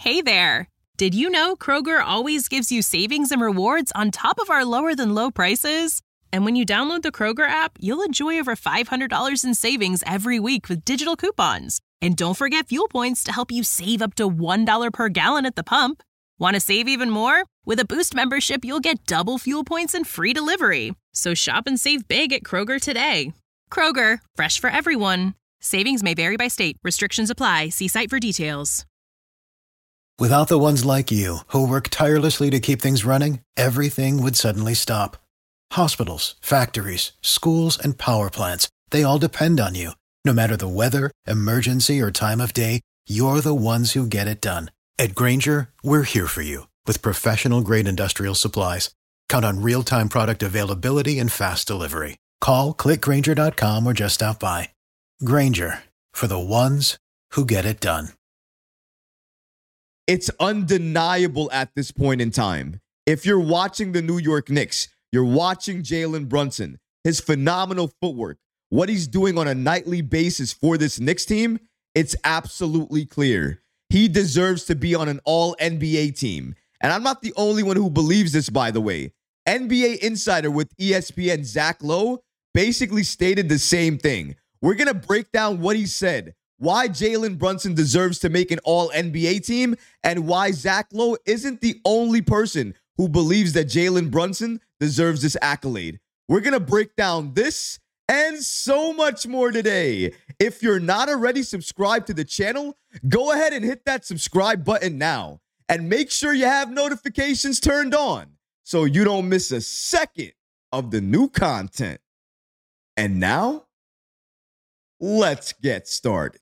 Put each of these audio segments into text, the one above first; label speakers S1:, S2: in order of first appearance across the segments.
S1: Hey there! Did you know Kroger always gives you savings and rewards on top of our lower-than-low prices? And when you download the Kroger app, you'll enjoy over $500 in savings every week with digital coupons. And don't forget fuel points to help you save up to $1 per gallon at the pump. Want to save even more? With a Boost membership, you'll get double fuel points and free delivery. So shop and save big at Kroger today. Kroger, fresh for everyone. Savings may vary by state. Restrictions apply. See site for details.
S2: Without the ones like you, who work tirelessly to keep things running, everything would suddenly stop. Hospitals, factories, schools, and power plants, they all depend on you. No matter the weather, emergency, or time of day, you're the ones who get it done. At Grainger, we're here for you with professional-grade industrial supplies. Count on real-time product availability and fast delivery. Call, click Grainger.com, or just stop by. Grainger, for the ones who get it done.
S3: It's undeniable at this point in time. If you're watching the New York Knicks, you're watching Jalen Brunson, his phenomenal footwork, what he's doing on a nightly basis for this Knicks team, it's absolutely clear. He deserves to be on an all-NBA team. And I'm not the only one who believes this, by the way. NBA insider with ESPN, Zach Lowe, basically stated the same thing. We're going to break down what he said, why Jalen Brunson deserves to make an all-NBA team, and why Zach Lowe isn't the only person who believes that Jalen Brunson deserves this accolade. We're going to break down this and so much more today. If you're not already subscribed to the channel, go ahead and hit that subscribe button now. And make sure you have notifications turned on so you don't miss a second of the new content. And now, let's get started.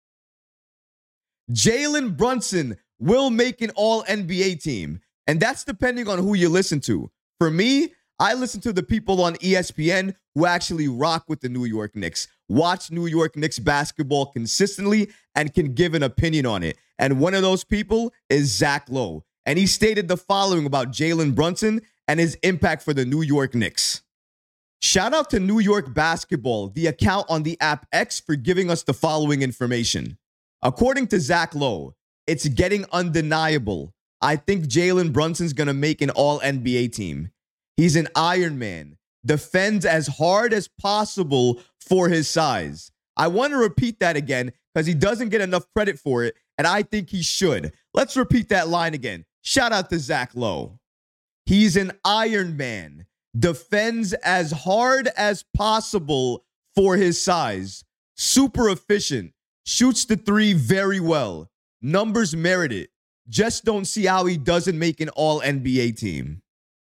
S3: Jalen Brunson will make an all-NBA team, and that's depending on who you listen to. For me, I listen to the people on ESPN who actually rock with the New York Knicks, watch New York Knicks basketball consistently, and can give an opinion on it. And one of those people is Zach Lowe. And he stated the following about Jalen Brunson and his impact for the New York Knicks. Shout out to New York Basketball, the account on the app X, for giving us the following information. According to Zach Lowe, it's getting undeniable. I think Jalen Brunson's going to make an all-NBA team. He's an Iron Man, defends as hard as possible for his size. I want to repeat that again because he doesn't get enough credit for it, and I think he should. Let's repeat that line again. Shout out to Zach Lowe. He's an Iron Man, defends as hard as possible for his size, super efficient, shoots the three very well. Numbers merit it. Just don't see how he doesn't make an all-NBA team.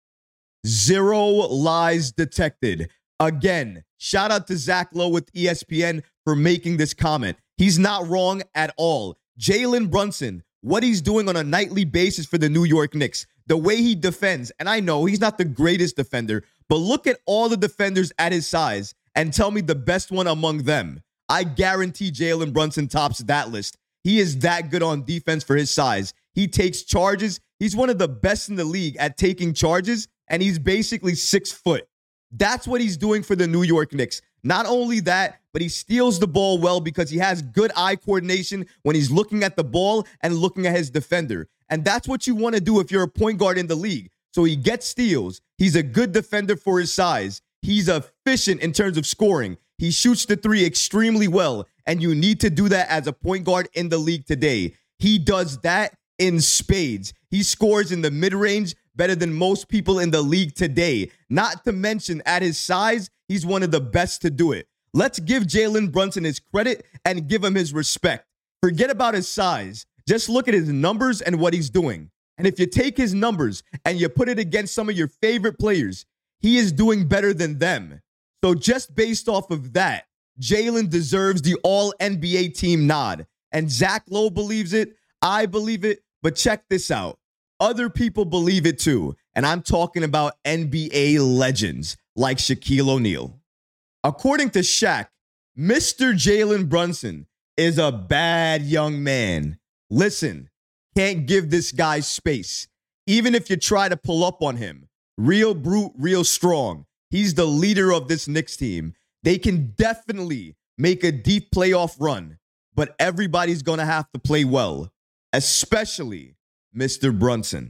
S3: Zero lies detected. Again, shout out to Zach Lowe with ESPN for making this comment. He's not wrong at all. Jalen Brunson, what he's doing on a nightly basis for the New York Knicks, the way he defends, and I know he's not the greatest defender, but look at all the defenders at his size and tell me the best one among them. I guarantee Jalen Brunson tops that list. He is that good on defense for his size. He takes charges. He's one of the best in the league at taking charges, and he's basically 6 foot. That's what he's doing for the New York Knicks. Not only that, but he steals the ball well because he has good eye coordination when he's looking at the ball and looking at his defender. And that's what you want to do if you're a point guard in the league. So he gets steals. He's a good defender for his size. He's efficient in terms of scoring. He shoots the three extremely well, and you need to do that as a point guard in the league today. He does that in spades. He scores in the mid-range better than most people in the league today. Not to mention, at his size, he's one of the best to do it. Let's give Jalen Brunson his credit and give him his respect. Forget about his size. Just look at his numbers and what he's doing. And if you take his numbers and you put it against some of your favorite players, he is doing better than them. So just based off of that, Jalen deserves the all-NBA team nod. And Zach Lowe believes it. I believe it. But check this out. Other people believe it too. And I'm talking about NBA legends like Shaquille O'Neal. According to Shaq, Mr. Jalen Brunson is a bad young man. Listen, can't give this guy space. Even if you try to pull up on him. Real brute, real strong. He's the leader of this Knicks team. They can definitely make a deep playoff run, but everybody's going to have to play well. especially Mr. Brunson.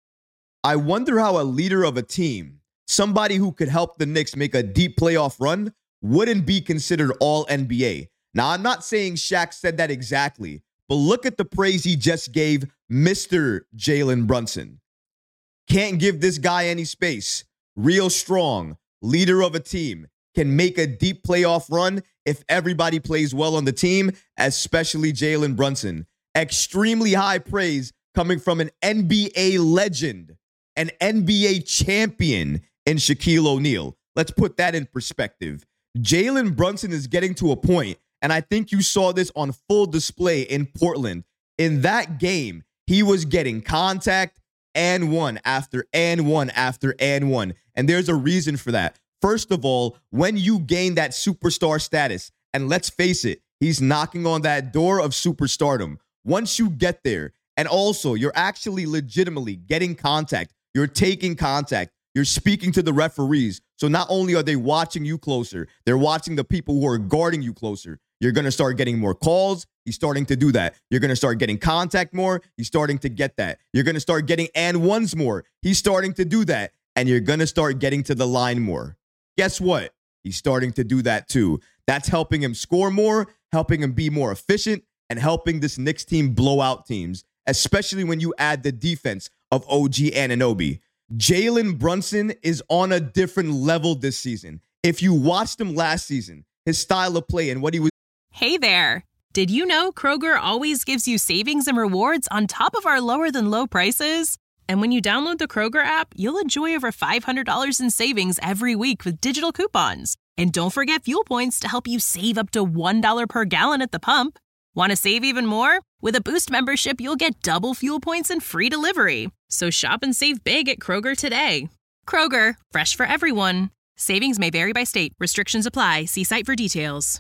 S3: I wonder how a leader of a team, somebody who could help the Knicks make a deep playoff run, wouldn't be considered all NBA. Now, I'm not saying Shaq said that exactly, but look at the praise he just gave Mr. Jalen Brunson. Can't give this guy any space. Real strong, leader of a team, can make a deep playoff run if everybody plays well on the team, especially Jalen Brunson. Extremely high praise coming from an NBA legend, an NBA champion in Shaquille O'Neal. Let's put that in perspective. Jalen Brunson is getting to a point, and I think you saw this on full display in Portland. In that game, he was getting contact and one after and one after and one. And there's a reason for that. First of all, when you gain that superstar status, and let's face it, he's knocking on that door of superstardom. Once you get there, and also you're actually legitimately getting contact, you're taking contact, you're speaking to the referees. So not only are they watching you closer, they're watching the people who are guarding you closer. You're going to start getting more calls. He's starting to do that. You're going to start getting contact more. He's starting to get that. You're going to start getting and ones more. He's starting to do that. And you're going to start getting to the line more. Guess what? He's starting to do that too. That's helping him score more, helping him be more efficient, and helping this Knicks team blow out teams, especially when you add the defense of OG Anunoby. Jalen Brunson is on a different level this season. If you watched him last season, his style of play and what he was...
S1: Hey there. Did you know Kroger always gives you savings and rewards on top of our lower than low prices? And when you download the Kroger app, you'll enjoy over $500 in savings every week with digital coupons. And don't forget fuel points to help you save up to $1 per gallon at the pump. Want to save even more? With a Boost membership, you'll get double fuel points and free delivery. So shop and save big at Kroger today. Kroger, fresh for everyone. Savings may vary by state. Restrictions apply. See site for details.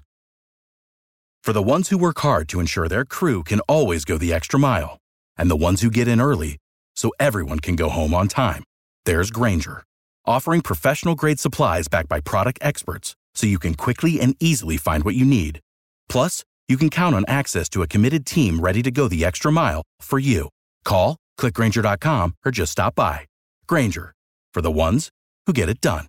S4: For the ones who work hard to ensure their crew can always go the extra mile, and the ones who get in early so everyone can go home on time, there's Grainger, offering professional-grade supplies backed by product experts so you can quickly and easily find what you need. Plus, you can count on access to a committed team ready to go the extra mile for you. Call, click Grainger.com, or just stop by. Grainger, for the ones who get it done.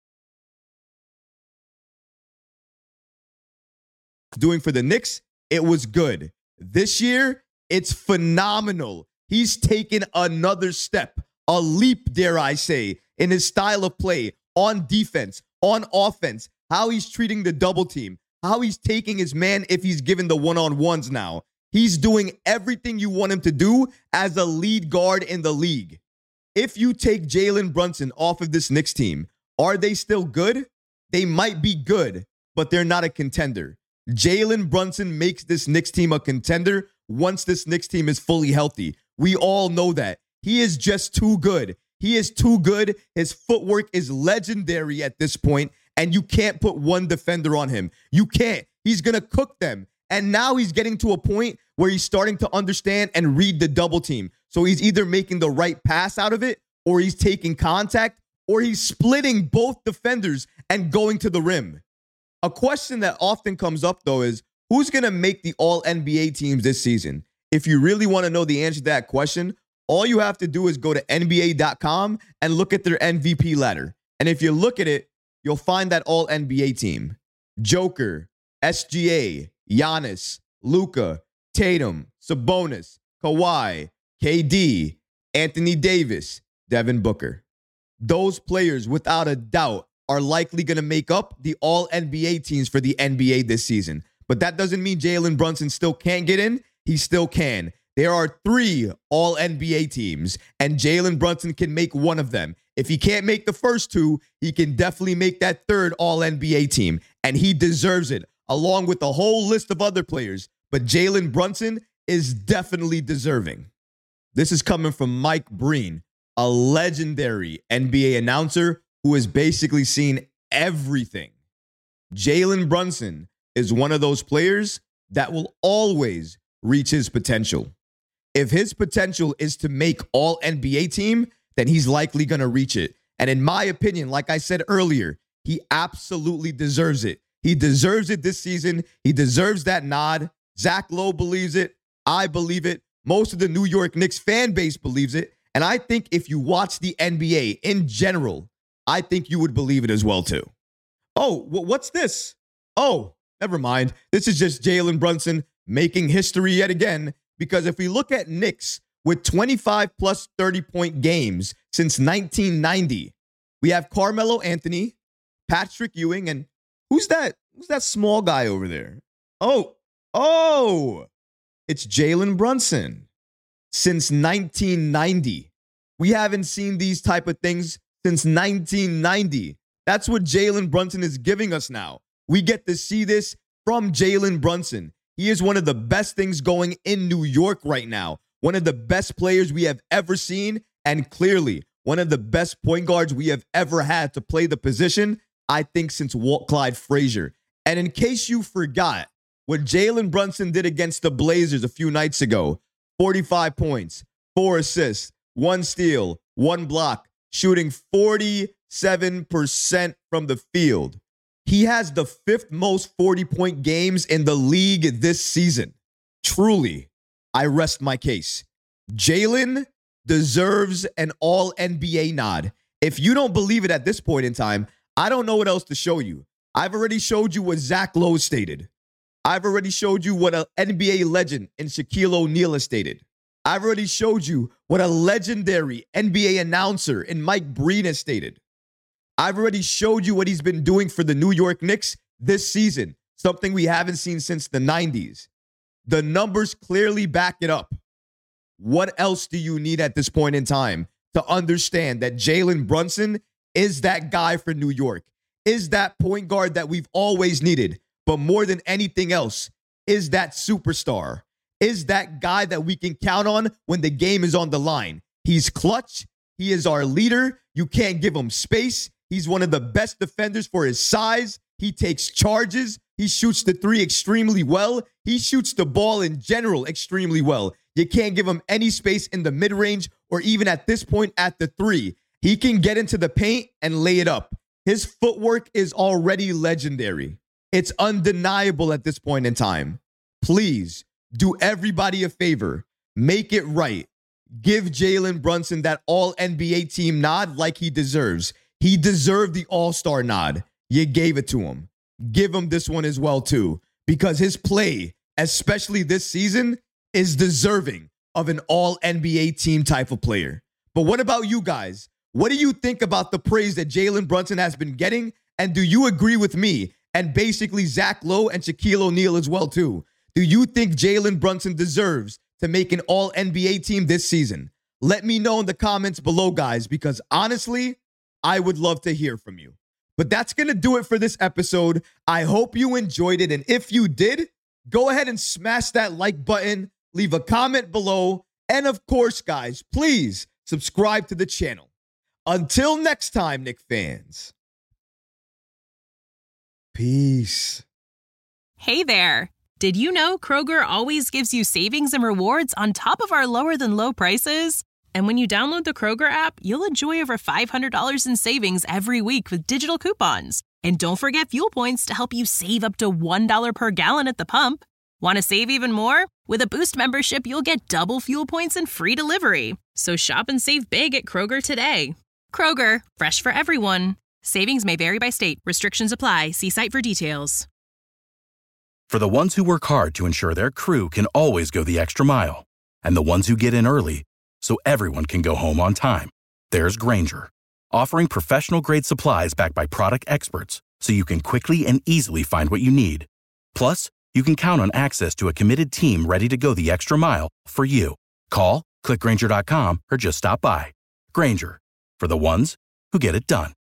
S3: Doing for the Knicks, it was good. This year, it's phenomenal. He's taken another step, a leap, dare I say, in his style of play, on defense, on offense, how he's treating the double team, how he's taking his man if he's given the one-on-ones now. He's doing everything you want him to do as a lead guard in the league. If you take Jalen Brunson off of this Knicks team, are they still good? They might be good, but they're not a contender. Jalen Brunson makes this Knicks team a contender once this Knicks team is fully healthy. We all know that. He is just too good. He is too good. His footwork is legendary at this point, and you can't put one defender on him. You can't. He's going to cook them. And now he's getting to a point where he's starting to understand and read the double team. So he's either making the right pass out of it, or he's taking contact, or he's splitting both defenders and going to the rim. A question that often comes up, though, is who's going to make the All-NBA teams this season? If you really want to know the answer to that question, all you have to do is go to NBA.com and look at their MVP ladder. And if you look at it, you'll find that All-NBA team. Joker, SGA, Giannis, Luka, Tatum, Sabonis, Kawhi, KD, Anthony Davis, Devin Booker. Those players, without a doubt, are likely going to make up the All-NBA teams for the NBA this season. But that doesn't mean Jalen Brunson still can't get in. He still can. There are 3 All-NBA teams, and Jalen Brunson can make one of them. If he can't make the first 2, he can definitely make that 3rd All-NBA team, and he deserves it, along with a whole list of other players. But Jalen Brunson is definitely deserving. This is coming from Mike Breen, a legendary NBA announcer who has basically seen everything. Jalen Brunson is one of those players that will always reach his potential. If his potential is to make All-NBA team, then he's likely going to reach it. And in my opinion, like I said earlier, he absolutely deserves it. He deserves it this season. He deserves that nod. Zach Lowe believes it. I believe it. Most of the New York Knicks fan base believes it. And I think if you watch the NBA in general, I think you would believe it as well, too. Oh, what's this? Oh, never mind. This is just Jalen Brunson making history yet again. Because if we look at Knicks with 25 plus 30-point games since 1990, we have Carmelo Anthony, Patrick Ewing, and who's that small guy over there? Oh, it's Jalen Brunson. Since 1990. We haven't seen these type of things since 1990. That's what Jalen Brunson is giving us now. We get to see this from Jalen Brunson. He is one of the best things going in New York right now. One of the best players we have ever seen, and clearly one of the best point guards we have ever had to play the position, I think, since Walt Clyde Frazier. And in case you forgot what Jalen Brunson did against the Blazers a few nights ago, 45 points, 4 assists, 1 steal, 1 block, shooting 47% from the field. He has the 5th most 40-point games in the league this season. Truly, I rest my case. Jalen deserves an all-NBA nod. If you don't believe it at this point in time, I don't know what else to show you. I've already showed you what Zach Lowe stated. I've already showed you what an NBA legend in Shaquille O'Neal has stated. I've already showed you what a legendary NBA announcer in Mike Breen has stated. I've already showed you what he's been doing for the New York Knicks this season, something we haven't seen since the 90s. The numbers clearly back it up. What else do you need at this point in time to understand that Jalen Brunson is that guy for New York, is that point guard that we've always needed, but more than anything else, is that superstar, is that guy that we can count on when the game is on the line. He's clutch. He is our leader. You can't give him space. He's one of the best defenders for his size. He takes charges. He shoots the 3 extremely well. He shoots the ball in general extremely well. You can't give him any space in the mid-range or even at this point at the 3. He can get into the paint and lay it up. His footwork is already legendary. It's undeniable at this point in time. Please do everybody a favor. Make it right. Give Jalen Brunson that all-NBA team nod like he deserves. He deserved the all-star nod. You gave it to him. Give him this one as well, too, because his play, especially this season, is deserving of an all-NBA team type of player. But what about you guys? What do you think about the praise that Jalen Brunson has been getting? And do you agree with me and basically Zach Lowe and Shaquille O'Neal as well, too? Do you think Jalen Brunson deserves to make an all-NBA team this season? Let me know in the comments below, guys, because honestly, I would love to hear from you. But that's going to do it for this episode. I hope you enjoyed it. And if you did, go ahead and smash that like button, leave a comment below. And of course, guys, please subscribe to the channel. Until next time, Knicks fans. Peace.
S1: Hey there. Did you know Kroger always gives you savings and rewards on top of our lower than low prices? And when you download the Kroger app, you'll enjoy over $500 in savings every week with digital coupons. And don't forget fuel points to help you save up to $1 per gallon at the pump. Want to save even more? With a Boost membership, you'll get double fuel points and free delivery. So shop and save big at Kroger today. Kroger, fresh for everyone. Savings may vary by state. Restrictions apply. See site for details.
S4: For the ones who work hard to ensure their crew can always go the extra mile, and the ones who get in early so everyone can go home on time, there's Grainger, offering professional-grade supplies backed by product experts so you can quickly and easily find what you need. Plus, you can count on access to a committed team ready to go the extra mile for you. Call, click Grainger.com, or just stop by. Grainger, for the ones who get it done.